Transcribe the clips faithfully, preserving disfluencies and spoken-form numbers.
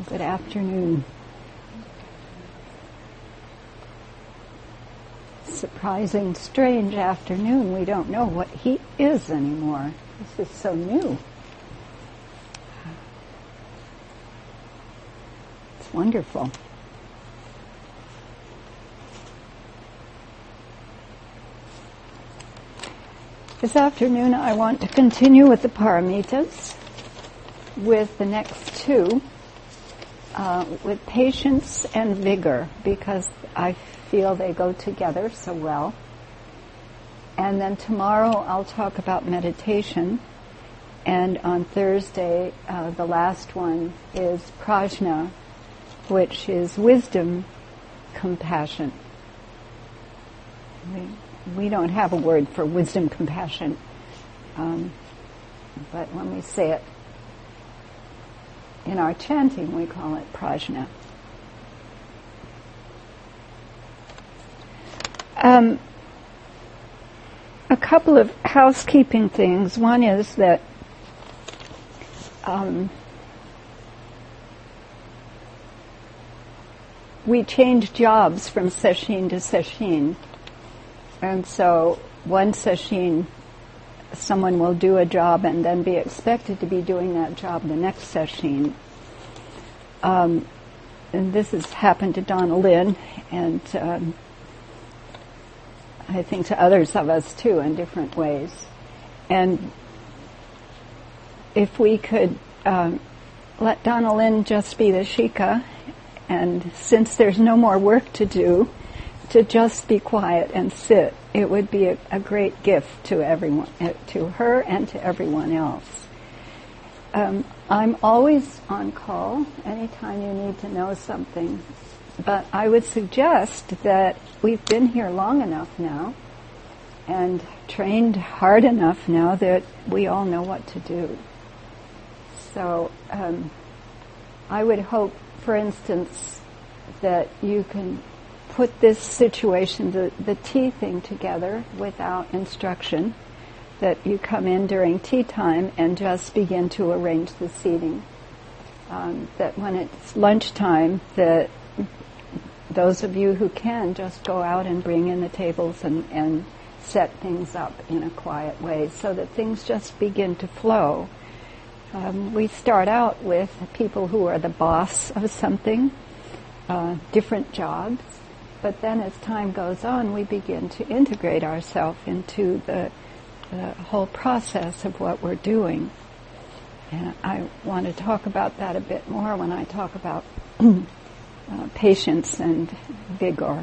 Good afternoon. Surprising, strange afternoon. We don't know what heat is anymore. This is so new. It's wonderful. This afternoon I want to continue with the paramitas, with the next two, uh, with patience and vigor, because I feel they go together so well. And then tomorrow I'll talk about meditation, and on Thursday uh, the last one is prajna, which is wisdom, compassion. We, we don't have a word for wisdom, compassion, um, but when we say it in our chanting, we call it prajna. Um, a couple of housekeeping things. One is that um, we change jobs from sesshin to sesshin. And so one sesshin, someone will do a job and then be expected to be doing that job the next sesshin. Um, and this has happened to Donna Lynn, and um, I think to others of us too in different ways. And if we could um, let Donna Lynn just be the shika, and since there's no more work to do, to just be quiet and sit, it would be a, a great gift to everyone, uh, to her and to everyone else. Um, I'm always on call anytime you need to know something, but I would suggest that we've been here long enough now and trained hard enough now that we all know what to do. So um, I would hope, for instance, that you can put this situation, the, the tea thing, together without instruction, that you come in during tea time and just begin to arrange the seating. Um, that when it's lunchtime, that those of you who can just go out and bring in the tables and, and set things up in a quiet way so that things just begin to flow. Um, we start out with people who are the boss of something, uh, different jobs, but then as time goes on, we begin to integrate ourselves into the, the whole process of what we're doing. And I want to talk about that a bit more when I talk about uh, patience and vigor.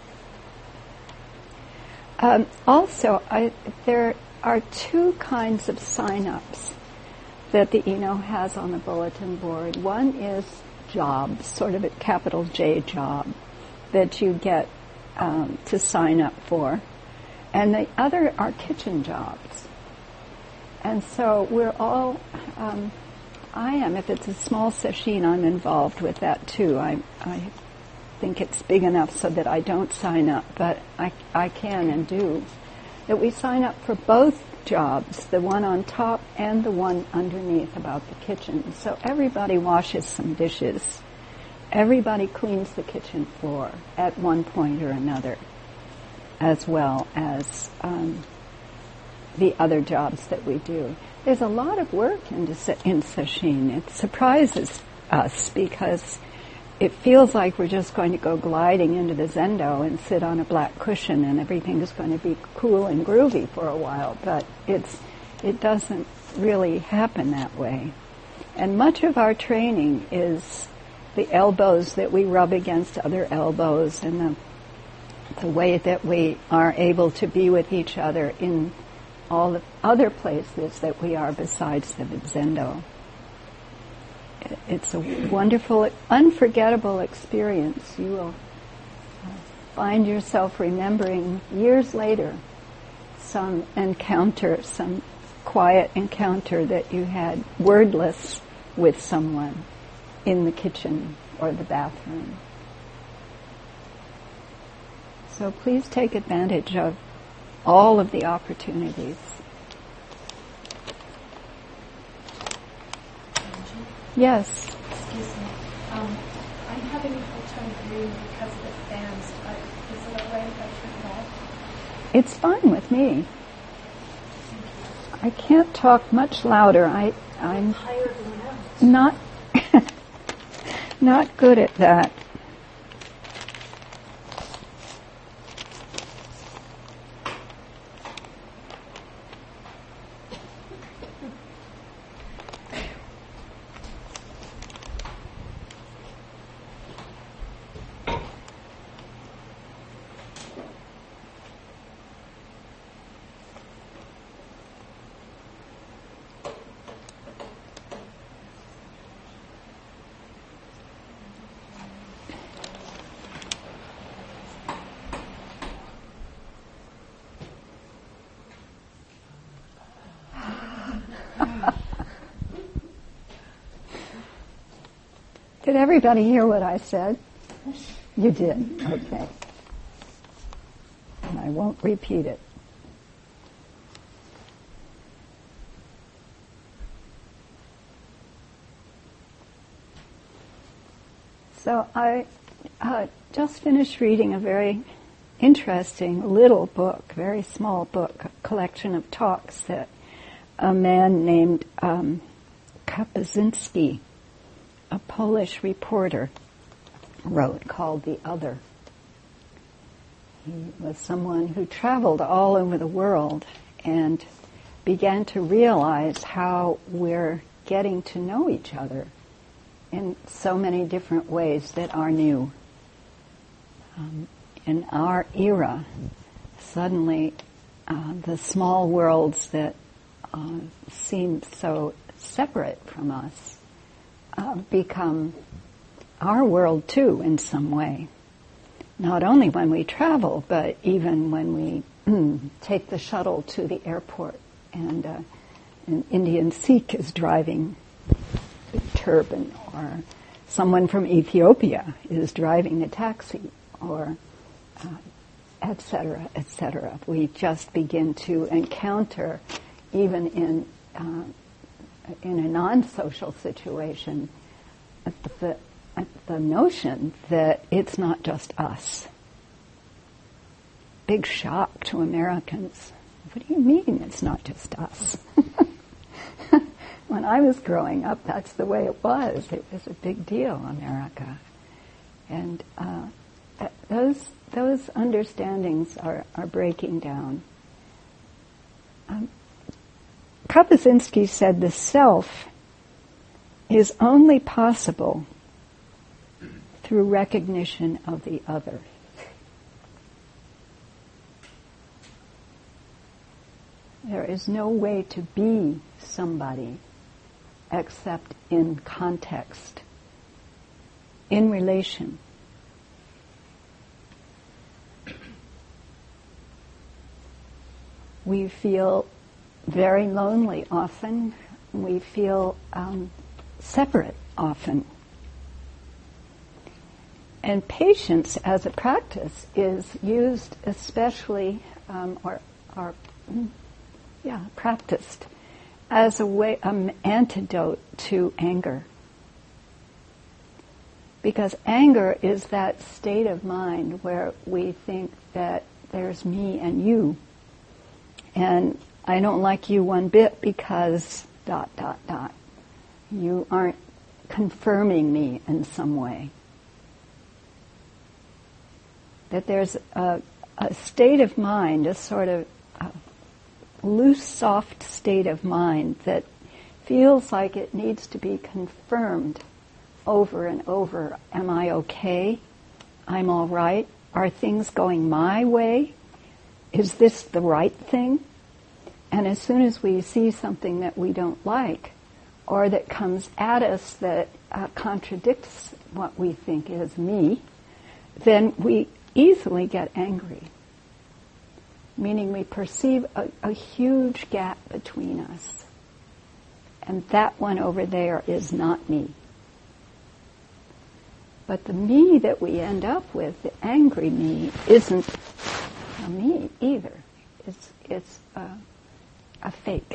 Um, also, I, there are two kinds of sign-ups that the I N O has on the bulletin board. One is jobs, sort of a capital J job, that you get um, to sign up for. And the other are kitchen jobs. And so we're all, um, I am, if it's a small sesshin, I'm involved with that too. I, I think it's big enough so that I don't sign up, but I, I can and do. That we sign up for both jobs, the one on top and the one underneath about the kitchen. So everybody washes some dishes. Everybody cleans the kitchen floor at one point or another, as well as um, the other jobs that we do. There's a lot of work in, in sesshin. It surprises us because it feels like we're just going to go gliding into the zendo and sit on a black cushion and everything is going to be cool and groovy for a while, but it's it doesn't really happen that way. And much of our training is the elbows that we rub against other elbows and the, the way that we are able to be with each other in all the other places that we are besides the zendo. It's a wonderful, unforgettable experience. You will find yourself remembering years later some encounter, some quiet encounter that you had wordless with someone in the kitchen or the bathroom. So please take advantage of all of the opportunities. Angie? Yes. Excuse me. Um, dream because of the fans, but is it a way I should know? It's fine with me. I can't talk much louder. I, I'm not not good at that. Did everybody hear what I said? You did? Okay. And I won't repeat it. So I uh, just finished reading a very interesting little book, very small book, a collection of talks that a man named um, Kapuscinski, a Polish reporter, wrote, called The Other. He was someone who traveled all over the world and began to realize how we're getting to know each other in so many different ways that are new. Um, in our era, suddenly uh, the small worlds that uh, seem so separate from us Uh, become our world too in some way. Not only when we travel, but even when we mm, take the shuttle to the airport and uh, an Indian Sikh is driving the turban, or someone from Ethiopia is driving the taxi, or uh, et cetera, et cetera. We just begin to encounter, even in uh, in a non-social situation, at the, at the notion that it's not just us. Big shock to Americans. What do you mean it's not just us? When I was growing up, that's the way it was. It was a big deal, America. And uh, those those understandings are, are breaking down. Um, Kapuscinski said the self is only possible through recognition of the other. There is no way to be somebody except in context, in relation. We feel very lonely often. We feel um, separate often. And patience as a practice is used especially, um, or, or yeah, practiced as a way, an antidote to anger. Because anger is that state of mind where we think that there's me and you, and I don't like you one bit because dot, dot, dot. You aren't confirming me in some way. That there's a, a state of mind, a sort of a loose, soft state of mind that feels like it needs to be confirmed over and over. Am I okay? I'm all right? Are things going my way? Is this the right thing? And as soon as we see something that we don't like, or that comes at us that uh, contradicts what we think is me, then we easily get angry. Meaning we perceive a, a huge gap between us. And that one over there is not me. But the me that we end up with, the angry me, isn't a me either. It's, it's uh, a fake.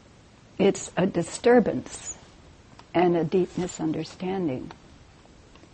It's a disturbance and a deep misunderstanding.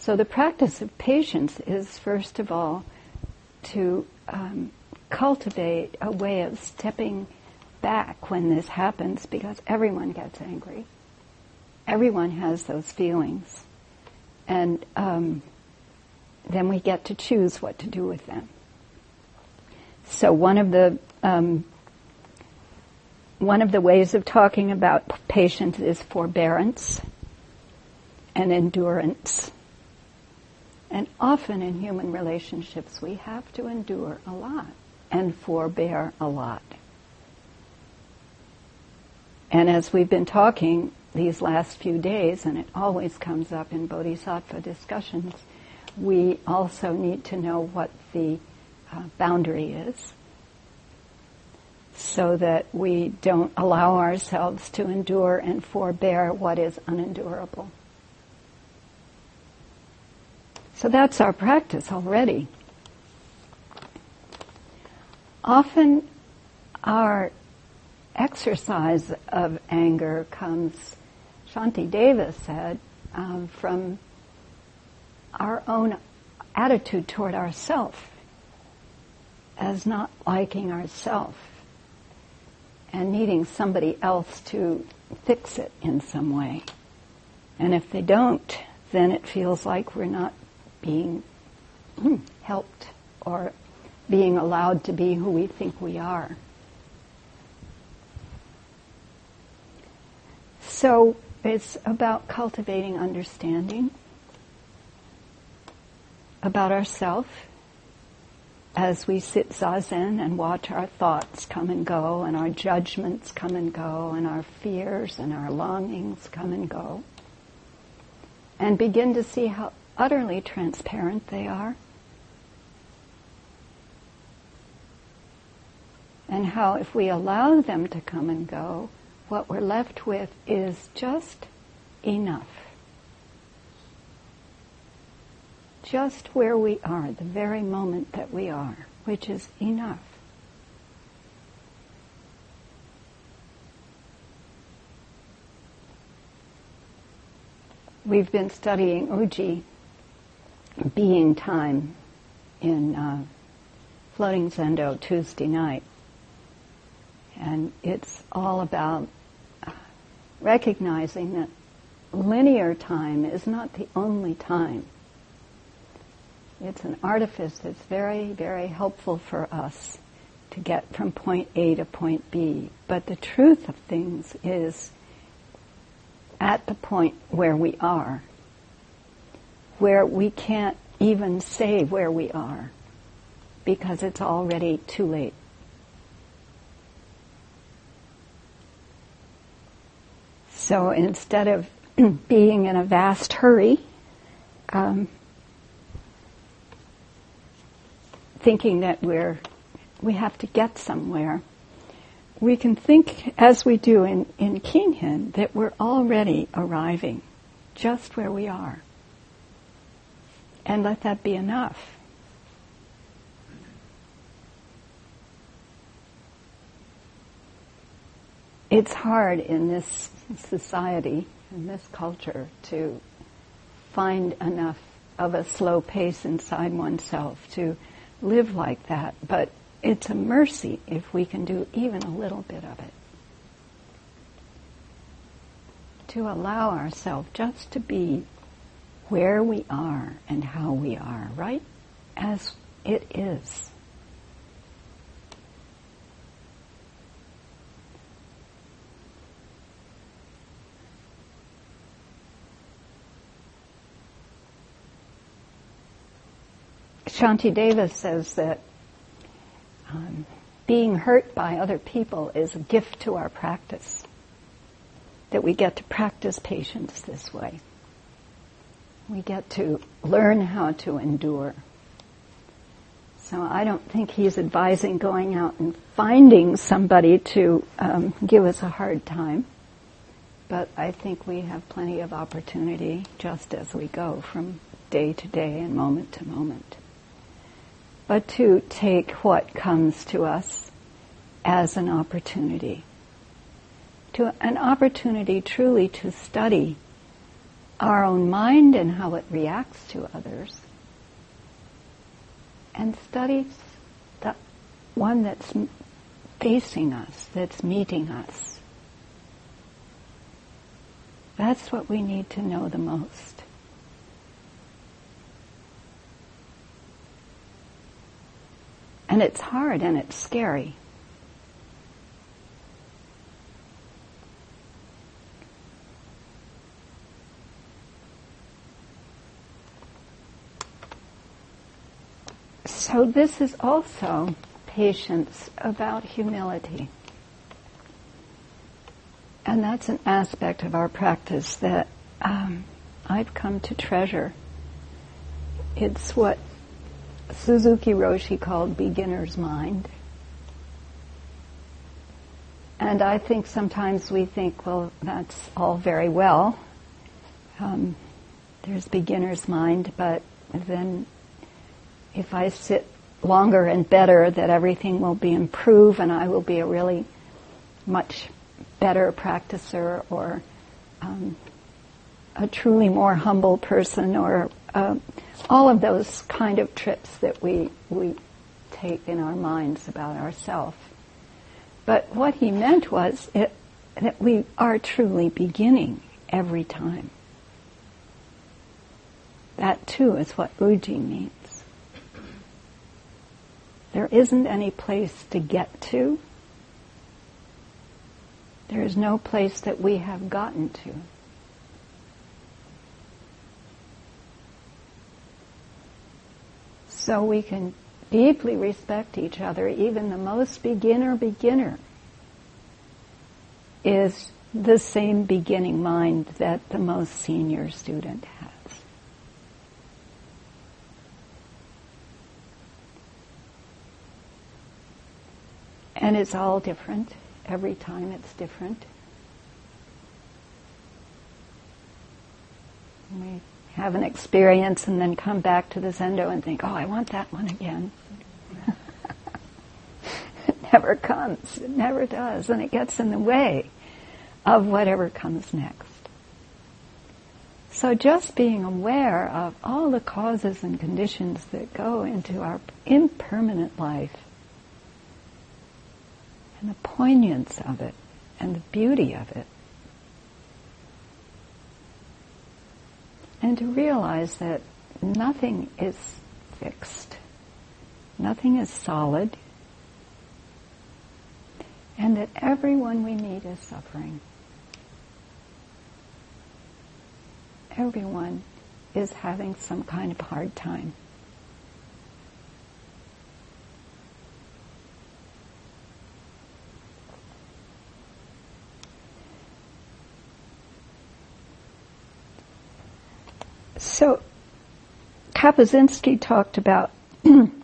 So the practice of patience is, first of all, to um, cultivate a way of stepping back when this happens, because everyone gets angry. Everyone has those feelings. And um, then we get to choose what to do with them. So one of the um, one of the ways of talking about patience is forbearance and endurance. And often in human relationships we have to endure a lot and forbear a lot. And as we've been talking these last few days, and it always comes up in Bodhisattva discussions, we also need to know what the uh, boundary is, so that we don't allow ourselves to endure and forbear what is unendurable. So that's our practice already. Often our exercise of anger comes, Shantideva said, um, from our own attitude toward ourself, as not liking ourself and needing somebody else to fix it in some way. And if they don't, then it feels like we're not being mm, helped or being allowed to be who we think we are. So it's about cultivating understanding about ourselves as we sit zazen and watch our thoughts come and go, and our judgments come and go, and our fears and our longings come and go, and begin to see how utterly transparent they are, and how if we allow them to come and go, what we're left with is just enough. Just where we are, the very moment that we are, which is enough. We've been studying Uji, being time, in uh, Floating Zendo Tuesday night. And it's all about recognizing that linear time is not the only time. It's an artifice that's very, very helpful for us to get from point A to point B. But the truth of things is at the point where we are, where we can't even say where we are, because it's already too late. So instead of being in a vast hurry, um, thinking that we're we have to get somewhere, we can think, as we do in, in Kinghin, that we're already arriving just where we are. And let that be enough. It's hard in this society, in this culture, to find enough of a slow pace inside oneself to live like that, but it's a mercy if we can do even a little bit of it. To allow ourselves just to be where we are and how we are, right as it is. Shantideva says that um, being hurt by other people is a gift to our practice, that we get to practice patience this way. We get to learn how to endure. So I don't think he's advising going out and finding somebody to um, give us a hard time, but I think we have plenty of opportunity just as we go from day to day and moment to moment. But to take what comes to us as an opportunity. To an opportunity truly to study our own mind and how it reacts to others, and study the one that's facing us, that's meeting us. That's what we need to know the most. And it's hard and it's scary. So this is also patience about humility. And that's an aspect of our practice that um, I've come to treasure. It's what Suzuki Roshi called beginner's mind. And I think sometimes we think, well, that's all very well. Um, there's beginner's mind, but then if I sit longer and better, that everything will be improved and I will be a really much better practicer, or um, a truly more humble person, or uh, all of those kind of trips that we we take in our minds about ourselves. But what he meant was it, that we are truly beginning every time. That too is what Uji means. There isn't any place to get to. There is no place that we have gotten to. So we can deeply respect each other. Even the most beginner beginner is the same beginning mind that the most senior student has. And it's all different. Every time it's different. We have an experience and then come back to the Zendo and think, oh, I want that one again. It never comes. It never does. And it gets in the way of whatever comes next. So just being aware of all the causes and conditions that go into our impermanent life, and the poignance of it, and the beauty of it. And to realize that nothing is fixed, nothing is solid, and that everyone we meet is suffering. Everyone is having some kind of hard time. So, Kapuscinski talked about um,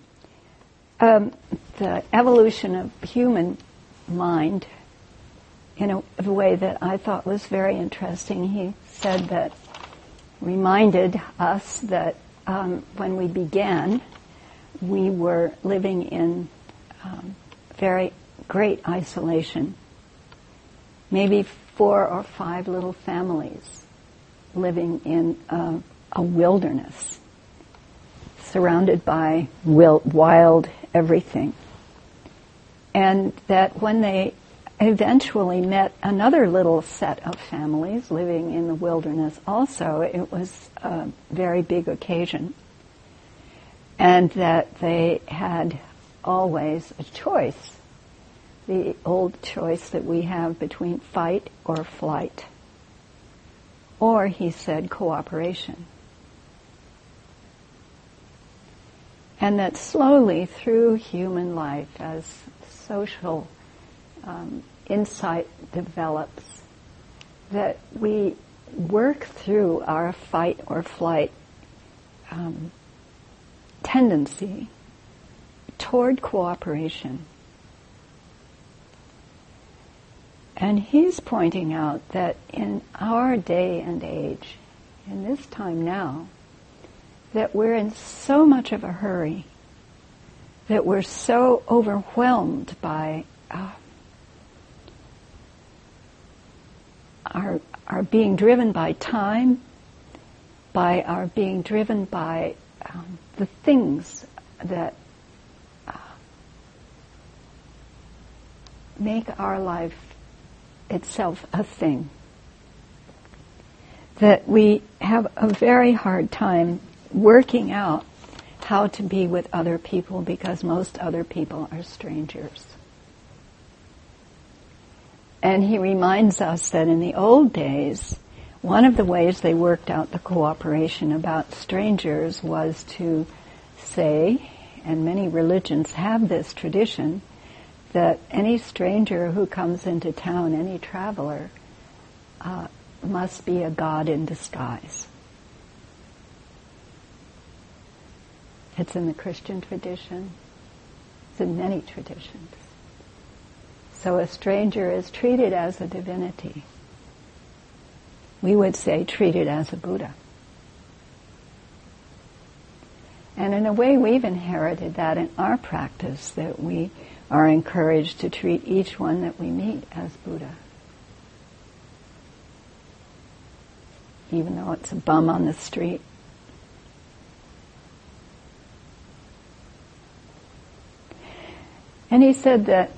the evolution of human mind in a, a way that I thought was very interesting. He said that, reminded us that um, when we began, we were living in um, very great isolation. Maybe four or five little families living in uh, a wilderness, surrounded by wild everything. And that when they eventually met another little set of families living in the wilderness also, it was a very big occasion. And that they had always a choice, the old choice that we have between fight or flight. Or, he said, cooperation. And that slowly through human life, as social um, insight develops, that we work through our fight or flight um, tendency toward cooperation. And he's pointing out that in our day and age, in this time now, that we're in so much of a hurry, that we're so overwhelmed by uh, our, our being driven by time, by our being driven by um, the things that uh, make our life itself a thing. That we have a very hard time working out how to be with other people because most other people are strangers. And he reminds us that in the old days, one of the ways they worked out the cooperation about strangers was to say, and many religions have this tradition, that any stranger who comes into town, any traveler, uh, must be a god in disguise. It's in the Christian tradition. It's in many traditions. So a stranger is treated as a divinity. We would say treated as a Buddha. And in a way we've inherited that in our practice, that we are encouraged to treat each one that we meet as Buddha. Even though it's a bum on the street. And he said that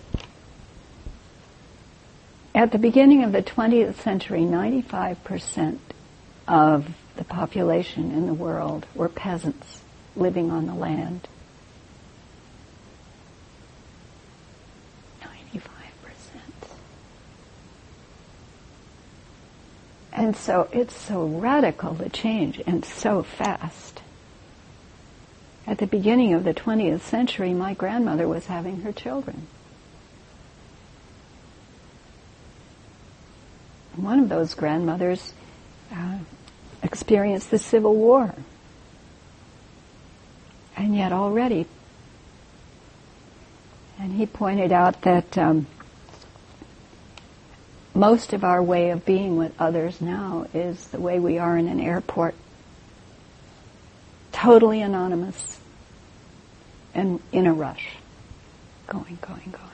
at the beginning of the twentieth century, ninety-five percent of the population in the world were peasants living on the land. ninety-five percent. And so it's so radical, the change, and so fast. At the beginning of the twentieth century, my grandmother was having her children. One of those grandmothers uh, experienced the Civil War. And yet already, and he pointed out that um, most of our way of being with others now is the way we are in an airport. Totally anonymous and in a rush. Going, going, going.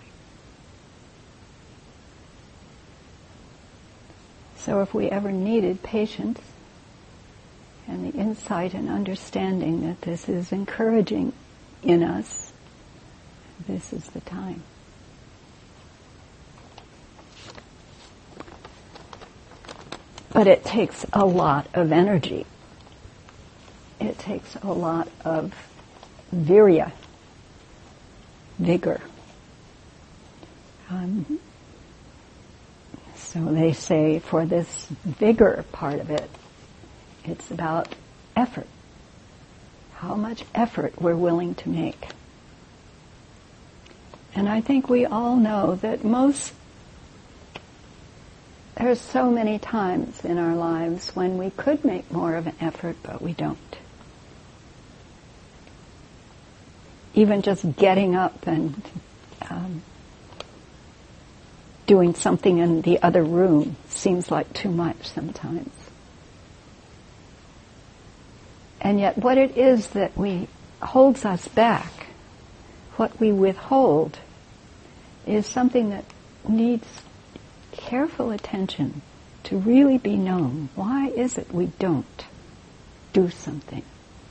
So if we ever needed patience and the insight and understanding that this is encouraging in us, this is the time. But it takes a lot of energy. It takes a lot of virya, vigor. Um, so they say for this vigor part of it, it's about effort. How much effort we're willing to make. And I think we all know that most, there's so many times in our lives when we could make more of an effort, but we don't. Even just getting up and um, doing something in the other room seems like too much sometimes. And yet what it is that we holds us back, what we withhold, is something that needs careful attention to really be known. Why is it we don't do something?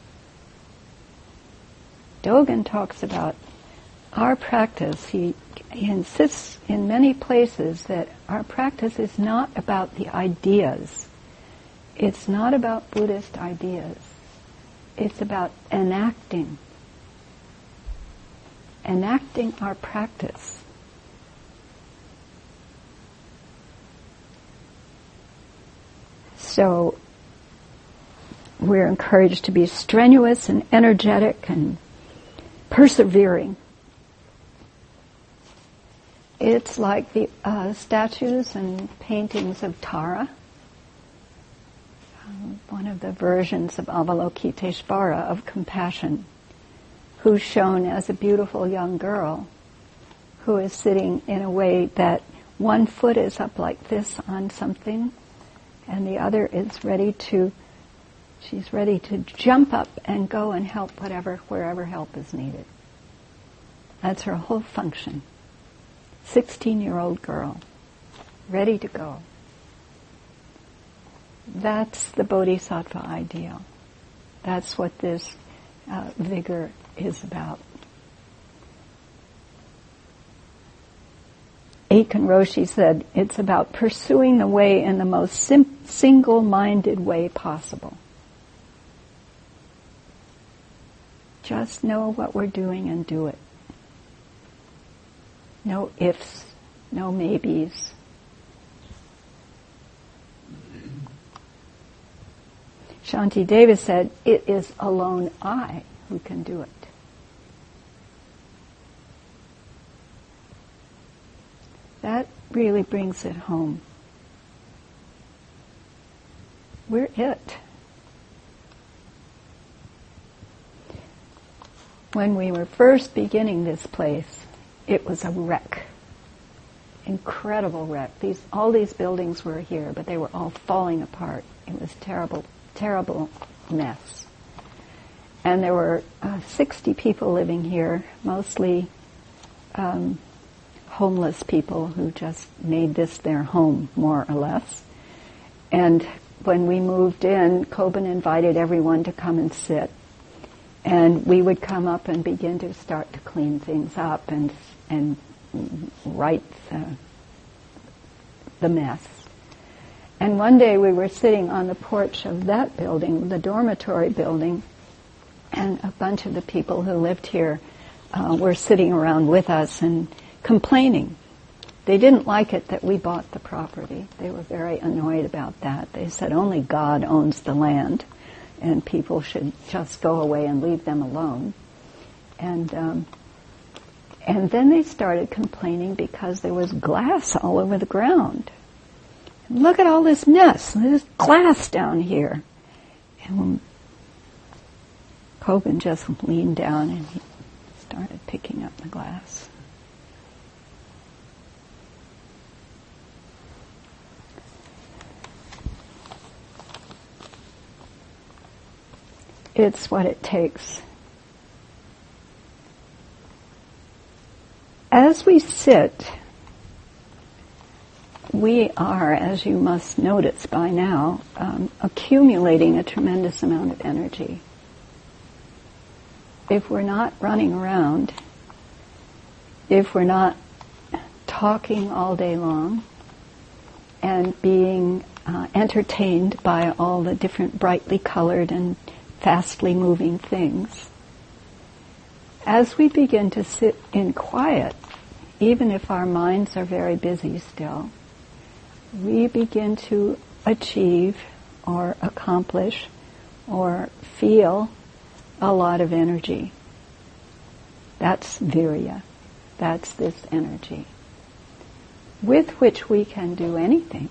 Dogen talks about our practice. He, he insists in many places that our practice is not about the ideas. It's not about Buddhist ideas. It's about enacting. Enacting our practice. So we're encouraged to be strenuous and energetic and persevering. It's like the uh, statues and paintings of Tara, um, one of the versions of Avalokiteshvara, of compassion, who's shown as a beautiful young girl who is sitting in a way that one foot is up like this on something and the other is ready to She's ready to jump up and go and help whatever, wherever help is needed. That's her whole function. Sixteen-year-old girl, ready to go. That's the bodhisattva ideal. That's what this uh, vigor is about. Aiken Roshi said, it's about pursuing the way in the most sim- single-minded way possible. Just know what we're doing and do it. No ifs, no maybes. Shanti Davis said, it is alone I who can do it. That really brings it home. We're it. When we were first beginning this place, it was a wreck. Incredible wreck. These, all these buildings were here, but they were all falling apart. It was terrible, terrible mess. And there were uh, sixty people living here, mostly um, homeless people who just made this their home, more or less. And when we moved in, Kobun invited everyone to come and sit. And we would come up and begin to start to clean things up and and right the, the mess. And one day we were sitting on the porch of that building, the dormitory building, and a bunch of the people who lived here uh, were sitting around with us and complaining. They didn't like it that we bought the property. They were very annoyed about that. They said only God owns the land, and people should just go away and leave them alone. And um, and then they started complaining because there was glass all over the ground. Look at all this mess. There's glass down here. And Kobun just leaned down and he started picking up the glass. It's what it takes. As we sit, we are, as you must notice by now, um, accumulating a tremendous amount of energy. If we're not running around, if we're not talking all day long and being uh, entertained by all the different brightly colored and fastly moving things, as we begin to sit in quiet, even if our minds are very busy still, we begin to achieve or accomplish or feel a lot of energy. That's virya. That's this energy with which we can do anything.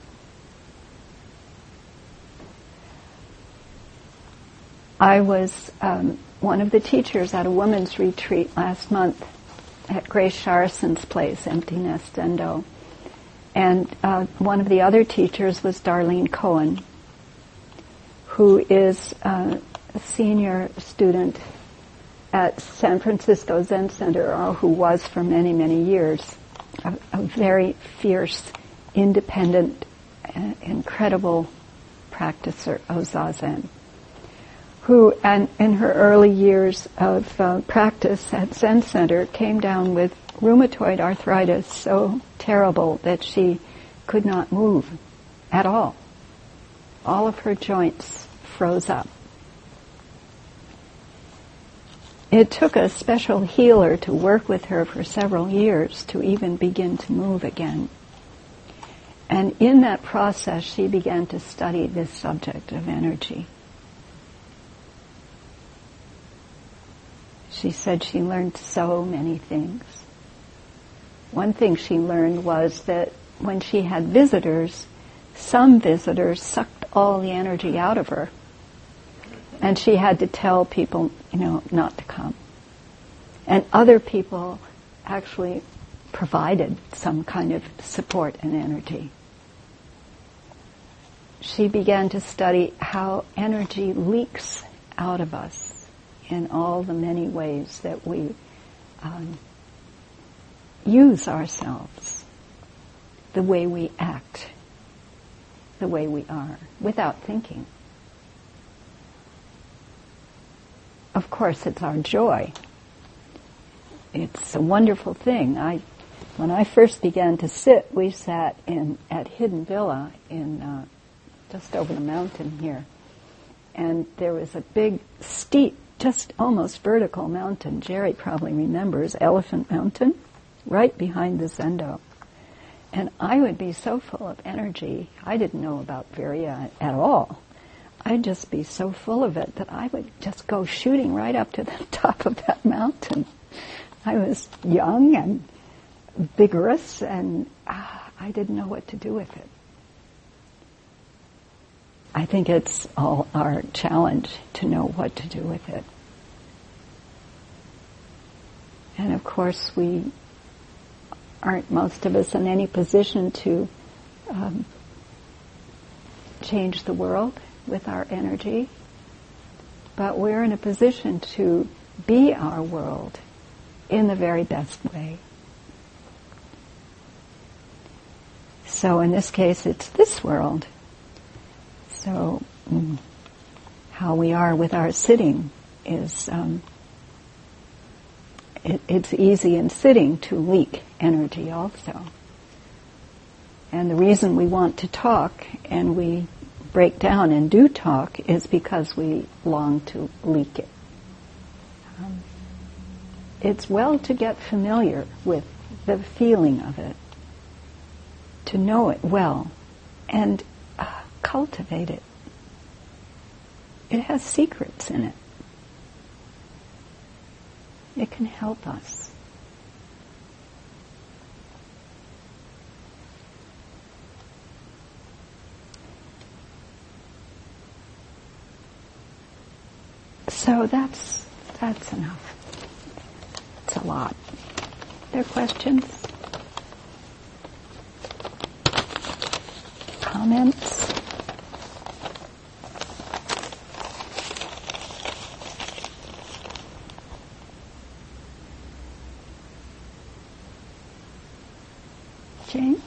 I was um, one of the teachers at a women's retreat last month at Grace Sharson's place, Empty Nest Endo. And uh, one of the other teachers was Darlene Cohen, who is uh, a senior student at San Francisco Zen Center, or who was for many, many years, a, a very fierce, independent, uh, incredible practicer of Zazen, who and in her early years of uh, practice at Zen Center came down with rheumatoid arthritis so terrible that she could not move at all. All of her joints froze up. It took a special healer to work with her for several years to even begin to move again. And in that process, she began to study this subject of energy. She said she learned so many things. One thing she learned was that when she had visitors, some visitors sucked all the energy out of her. And she had to tell people, you know, not to come. And other people actually provided some kind of support and energy. She began to study how energy leaks out of us in all the many ways that we um, use ourselves, the way we act. the way we are, without thinking. Of course, it's our joy. It's a wonderful thing. I, when I first began to sit, we sat in at Hidden Villa in uh, just over the mountain here, and there was a big, steep, just almost vertical mountain. Jerry probably remembers Elephant Mountain, right behind the Zendo. And I would be so full of energy. I didn't know about Virya at all. I'd just be so full of it that I would just go shooting right up to the top of that mountain. I was young and vigorous, and ah, I didn't know what to do with it. I think it's all our challenge to know what to do with it. And of course, we aren't, most of us, in any position to um, change the world with our energy, but we're in a position to be our world in the very best way. So in this case, it's this world. So mm, how we are with our sitting is, um, it, it's easy in sitting to leak energy also. And the reason we want to talk and we break down and do talk is because we long to leak it. Um, it's well to get familiar with the feeling of it, to know it well, and uh, cultivate it. It has secrets in it. It can help us. So that's that's enough. It's a lot. There are questions? Comments? Jane?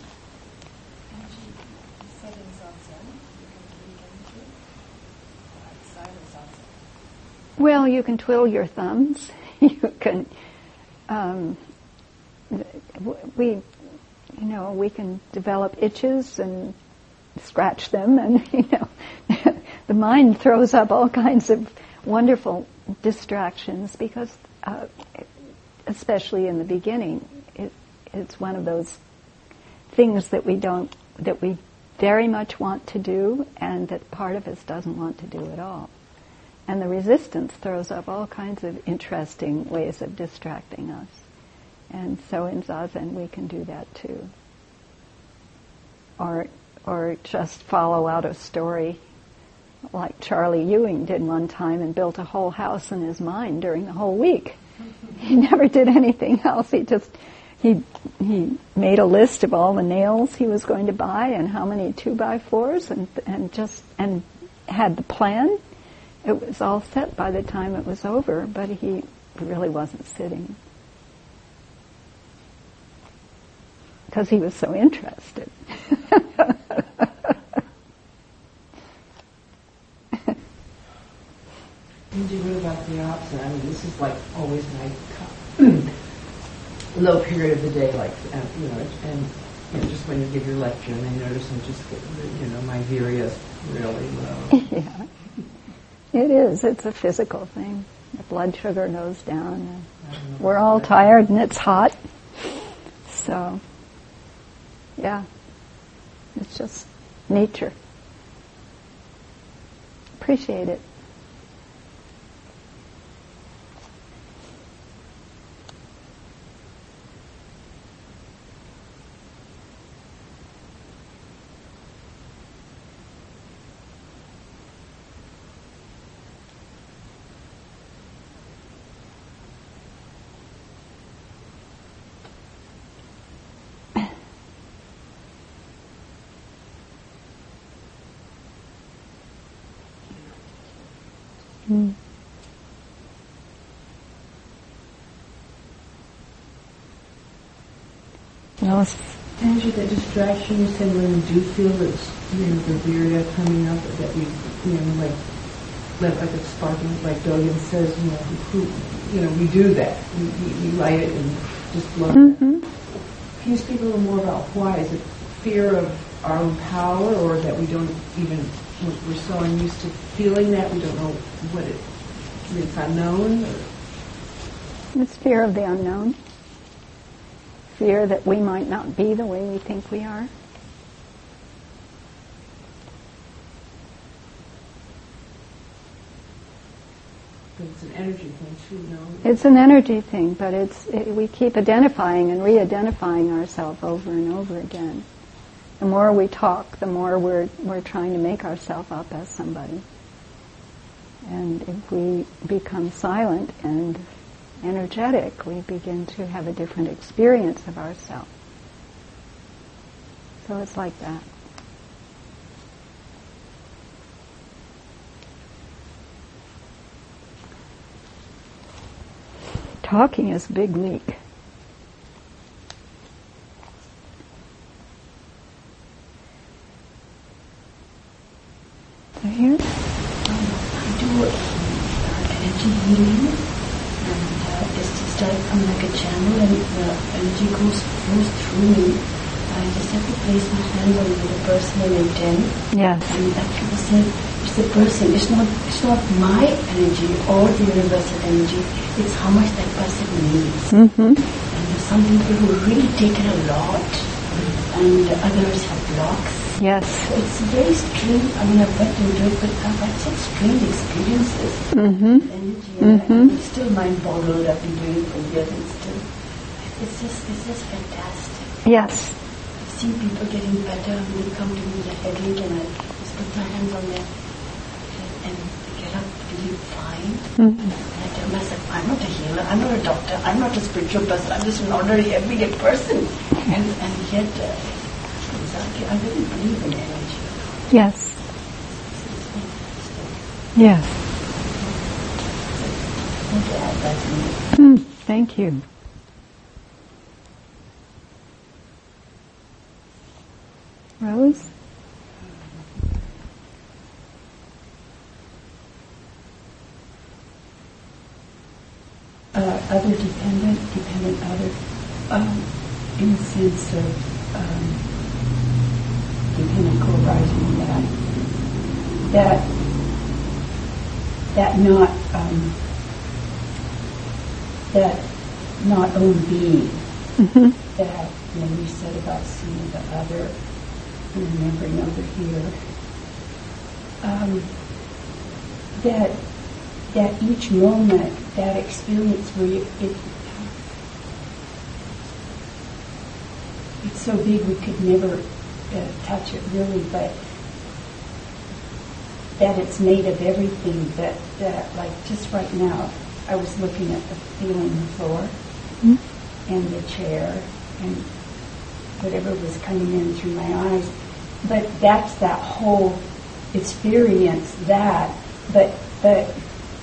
Well, you can twiddle your thumbs. You can, um, we, you know, we can develop itches and scratch them, and you know, the mind throws up all kinds of wonderful distractions because, uh, especially in the beginning, it, it's one of those things that we don't, that we very much want to do, and that part of us doesn't want to do at all. And the resistance throws up all kinds of interesting ways of distracting us. And so in Zazen we can do that too. Or or just follow out a story like Charlie Ewing did one time and built a whole house in his mind during the whole week. He never did anything else. He just, he he made a list of all the nails he was going to buy and how many two by fours and and just, and had the plan. It was all set by the time it was over, but he really wasn't sitting because he was so interested. You wrote about the opposite. I mean, this is like always my low period of the day, like, uh, you know, and you know, just when you give your lecture, and I notice I'm just, you know, my virya's really low. Yeah. It is. It's a physical thing. The blood sugar goes down. And we're all tired and it's hot. So, yeah. It's just nature. Appreciate it. Mm. Well, Angie, that distraction you said when we do feel that, you know, the virya coming up, that we, you know, like, like like it's sparking, like Dogen says, you know, who, you know, we do that. We, we, we light it and just blow Mm-hmm. it. Can you speak a little more about why? Is it fear of our own power, or that we don't even, we're so unused to feeling that, we don't know what it, it's unknown? Or? It's fear of the unknown. Fear that we might not be the way we think we are. But it's an energy thing too, no? It's an energy thing, but it's it, we keep identifying and re-identifying ourselves over and over again. The more we talk, the more we're we're trying to make ourselves up as somebody. And if we become silent and energetic, we begin to have a different experience of ourselves. So it's like that. Talking is a big leak. So here? Um, I do uh, energy healing, and uh, it's just like I'm like a channel, and the energy goes flows through me. I just have to place my hand on the person and intend. Yes. And like people say, it's the person. It's not. It's not my energy or the universal energy. It's how much that person needs. Mm-hmm. And there's some people who really take it a lot, and others have blocks. Yes. So it's very strange. I mean, I've went into it, but I've had such strange experiences. Mm-hmm. Energy, Mm-hmm. and I'm still mind-boggled. I've been doing it for years, and still, it's just, it's just fantastic. Yes. I've seen people getting better when they come to me with a headache, and I just put my hands on their head, and they get up feeling fine. Mm-hmm. And I tell myself, I'm not a healer, I'm not a doctor, I'm not a spiritual person, I'm just an ordinary, everyday person. And, and yet, uh, I really believe in energy. Yes. Yes. Mm, thank you. Rose? Uh, other dependent, dependent other, um, in the sense of um, dependent co-arising, that that that not um, that not own being. Mm-hmm. That when you said about seeing the other and remembering over here, um, that that each moment, that experience where you, it, it's so big we could never uh, touch it really, but that it's made of everything, that, that like just right now, I was looking at the feeling the floor Mm-hmm. and the chair and whatever was coming in through my eyes, but that's that whole experience, that, but, but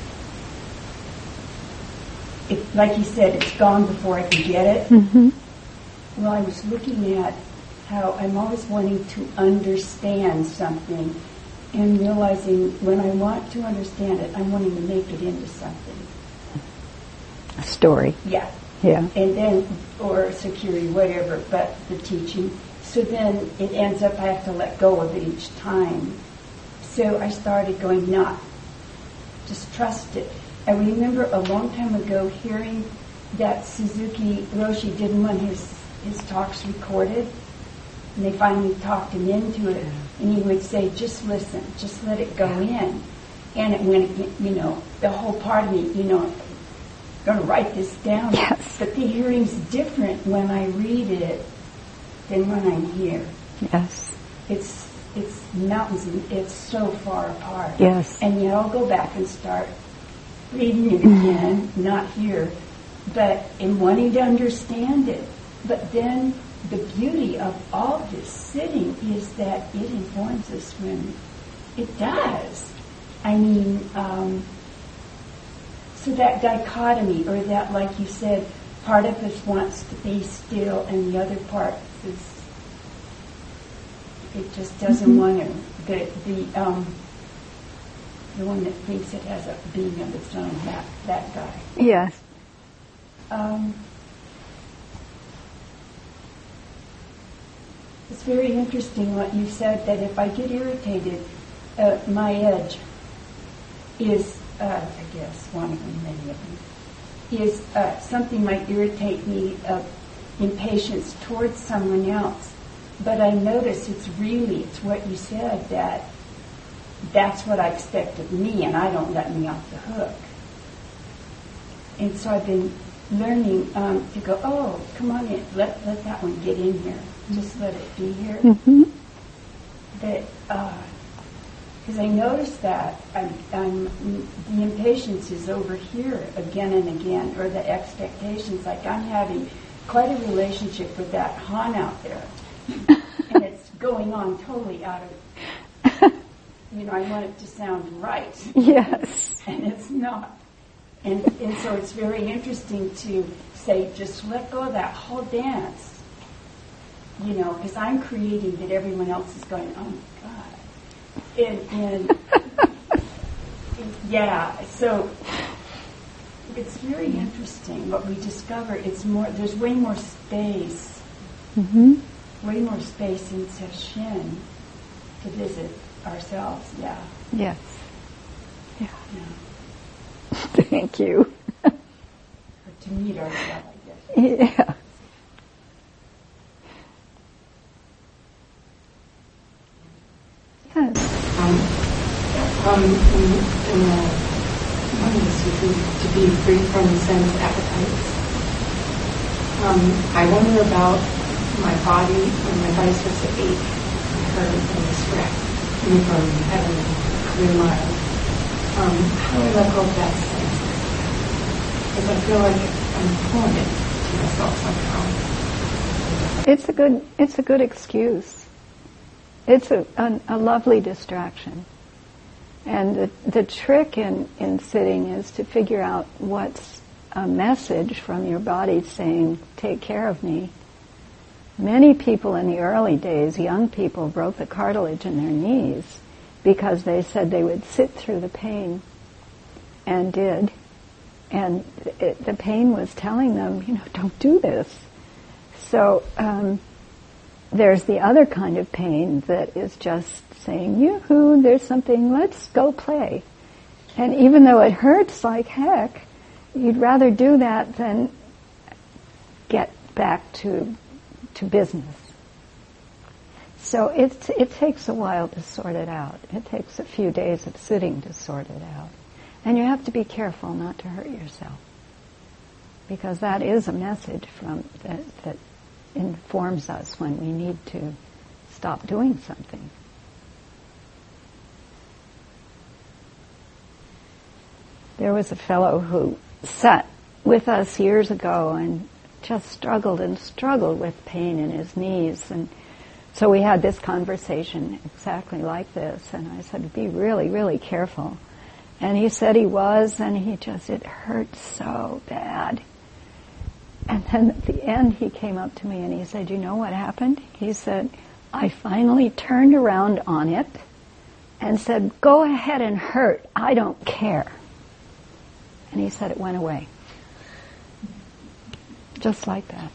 it, like you said, it's gone before I can get it. Mm-hmm. Well, I was looking at how I'm always wanting to understand something and realizing when I want to understand it, I'm wanting to make it into something. A story. Yeah. Yeah. And then, or security, whatever, but the teaching. So then it ends up I have to let go of it each time. So I started going, not, just trust it. I remember a long time ago hearing that Suzuki Roshi didn't want his, his talks recorded, and they finally talked him into it, and he would say, just listen, just let it go in. And it went, you know, the whole part of me, you know, I'm going to write this down. Yes. But the hearing's different when I read it than when I'm here. Yes. It's it's mountains, and it's so far apart. Yes. And yet I'll go back and start reading it again, not here, but in wanting to understand it. But then the beauty of all this sitting is that it informs us when it does. I mean, um, so that dichotomy, or that, like you said, part of us wants to be still and the other part is It just doesn't Mhm. want to. The the um, the one that thinks it has a being of its own, that that guy. Yes. Um, it's very interesting what you said, that if I get irritated, uh, my edge is, uh, I guess, one of them, many of them, is uh, something might irritate me, of impatience towards someone else. But I notice it's really, it's what you said, that that's what I expect of me, and I don't let me off the hook. And so I've been learning um, to go, oh, come on in, let let that one get in here. Just let it be here. Mm-hmm. That, because I notice that I'm, I'm, the impatience is over here again and again, or the expectations. Like I'm having quite a relationship with that Han out there, and it's going on totally out of, you know, I want it to sound right. Yes. And it's not. And, and so it's very interesting to say, just let go of that whole dance. You know, because I'm creating that everyone else is going, oh my God. And, and yeah, so it's very interesting what we discover. It's more, there's way more space, Mm-hmm. way more space in Sesshin to visit ourselves, yeah. Yes. Yeah. yeah. Thank you. Or to meet ourselves, I guess. Yeah. Yes. Um, um, in, in the, one of the sutras, to be free from sense appetites. Um, I wonder about my body when my body starts to ache and hurt and distract me from having a clear mind. Um, how do I let go of that sense? Because I feel like I'm pulling it to myself somehow. It's a good. It's a good excuse. It's a, a, a lovely distraction. And the, the trick in, in sitting is to figure out what's a message from your body saying, take care of me. Many people in the early days, young people, broke the cartilage in their knees because they said they would sit through the pain, and did. And it, the pain was telling them, you know, don't do this. So, um, there's the other kind of pain that is just saying, yoo-hoo, there's something, let's go play. And even though it hurts like heck, you'd rather do that than get back to to business. So it, it takes a while to sort it out. It takes a few days of sitting to sort it out. And you have to be careful not to hurt yourself, because that is a message from that, that informs us when we need to stop doing something. There was a fellow who sat with us years ago and just struggled and struggled with pain in his knees, and so we had this conversation exactly like this, and I said, be really, really careful. And he said he was, and he just, it hurt so bad. And then at the end he came up to me and he said, you know what happened? He said, I finally turned around on it and said, go ahead and hurt, I don't care. And he said it went away. Just like that.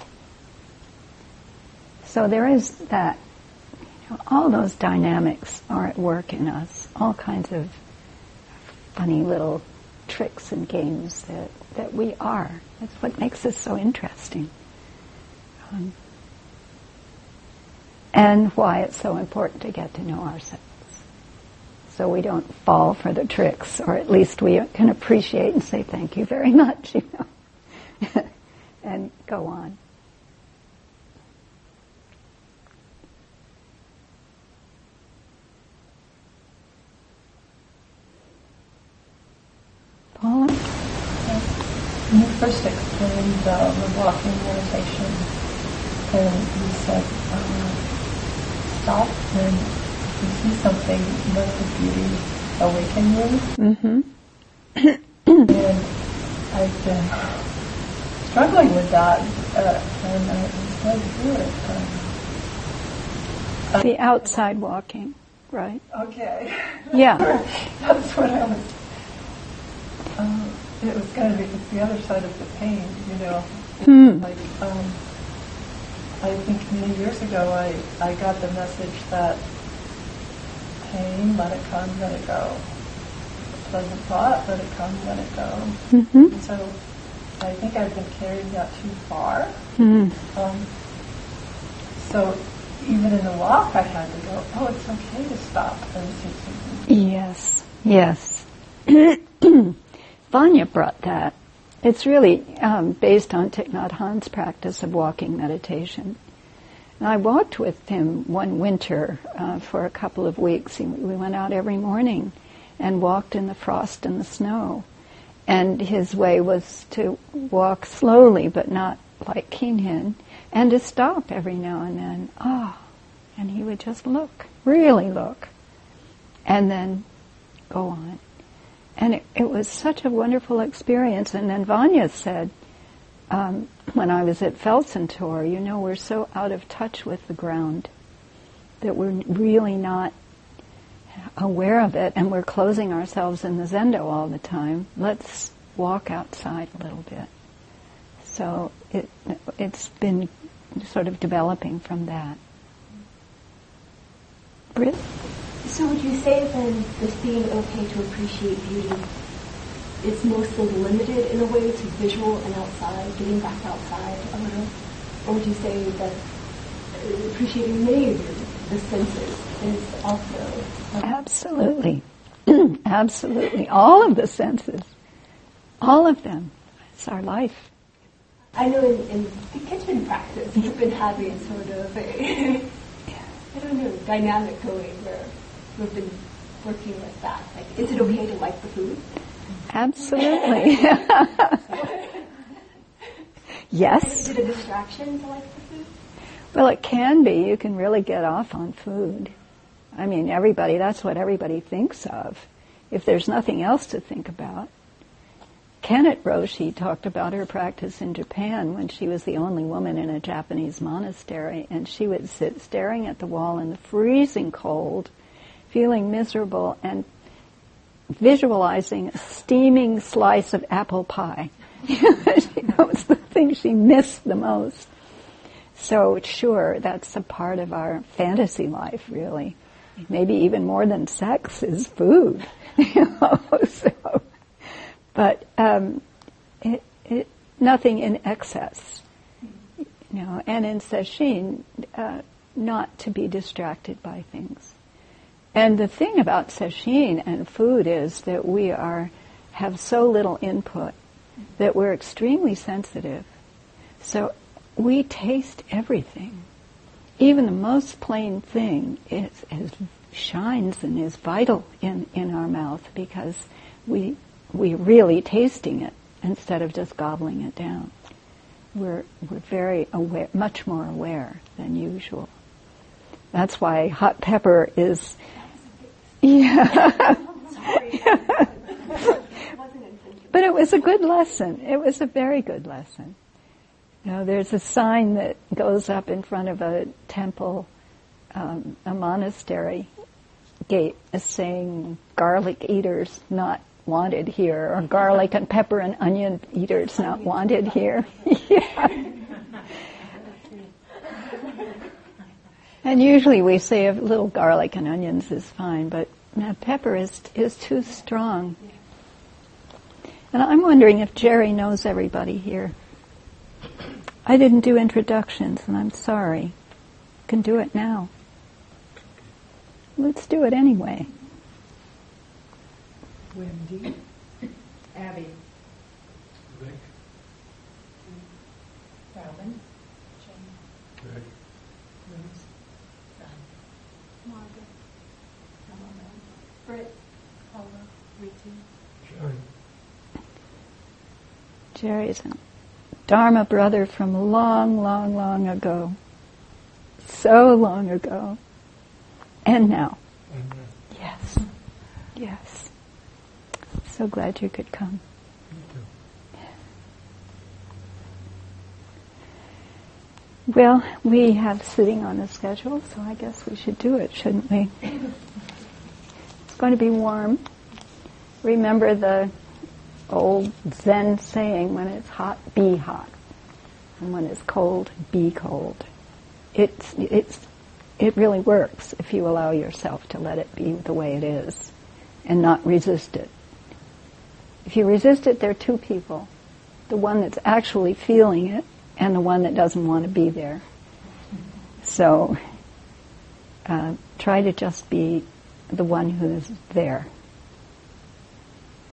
So there is that, you know, all those dynamics are at work in us, all kinds of funny little tricks and games that, that we are. That's what makes us so interesting. Um, and why it's so important to get to know ourselves. So we don't fall for the tricks, or at least we can appreciate and say thank you very much, you know, and go on. Paula? When you first explained uh, the walking meditation, and you said, uh, stop when you see something, let the beauty awaken you. Mm-hmm. And I've been struggling with that, uh, and I was glad to hear it. Um, The outside walking, right? Okay. Yeah. That's what I was. Um, it was going to be it's the other side of the pain, you know. Hmm. Like, um, I think many years ago, I I got the message that pain, let it come, let it go. Pleasant thought, let it come, let it go. Mm-hmm. And so, I think I've been carrying that too far. Mm. Um, so. Even in the walk, I had to go, oh, it's okay to stop and see something. Yes, yes. Vanya brought that. It's really um, based on Thich Nhat Hanh's practice of walking meditation. And I walked with him one winter uh, for a couple of weeks. He, we went out every morning and walked in the frost and the snow. And his way was to walk slowly, but not like Keen Hin, and to stop every now and then. Ah, oh, and he would just look, really look, and then go on. And it, it was such a wonderful experience. And then Vanya said, um, when I was at Felsentor, you know, we're so out of touch with the ground that we're really not aware of it, and we're closing ourselves in the Zendo all the time. Let's walk outside a little bit. So it, it's been sort of developing from that. Britt? So would you say then this being okay to appreciate beauty, it's mostly limited in a way to visual and outside, getting back outside a little? Or would you say that appreciating many of the senses is also... Absolutely. Absolutely. All of the senses. All of them. It's our life. I know in, in the kitchen practice, you've been having sort of a, I don't know, dynamic going where we've been working with that. Like, is it okay to like the food? Absolutely. Yes. Is it a distraction to like the food? Well, it can be. You can really get off on food. I mean, everybody, that's what everybody thinks of, if there's nothing else to think about. Kennett Roshi talked about her practice in Japan when she was the only woman in a Japanese monastery, and she would sit staring at the wall in the freezing cold, feeling miserable, and visualizing a steaming slice of apple pie. That was the thing she missed the most. So sure, that's a part of our fantasy life, really. Maybe even more than sex is food. You know, so. But um, it, it, nothing in excess, you know. And in sesshin, uh, not to be distracted by things. And the thing about sesshin and food is that we are have so little input that we're extremely sensitive. So we taste everything. Even the most plain thing is, is shines and is vital in, in our mouth because we. We're really tasting it instead of just gobbling it down. We're we're very aware, much more aware than usual. That's why hot pepper is, yeah. But it was a good lesson. It was a very good lesson. You know, there's a sign that goes up in front of a temple, um, a monastery gate, saying "garlic eaters not wanted here," or "garlic and pepper and onion eaters not wanted here." Yeah. And usually we say a little garlic and onions is fine, but uh, pepper is is too strong. And I'm wondering if Jerry knows everybody here. I didn't do introductions, and I'm sorry. Can do it now. Let's do it anyway. Wendy, Abby, Rick, Robin, Rick, Rose, Margaret, Britt, Paula, Riti. John. Jerry's a Dharma brother from long, long, long ago. So long ago. And now. And, uh, Yes. Yes. So glad you could come. me too. Well, we have sitting on the schedule, so I guess we should do it, shouldn't we? It's going to be warm. Remember the old Zen saying, when it's hot, be hot. And when it's cold, be cold. It's, it's, it really works if you allow yourself to let it be the way it is and not resist it. If you resist it, there are two people. The one that's actually feeling it and the one that doesn't want to be there. So uh, try to just be the one who is there.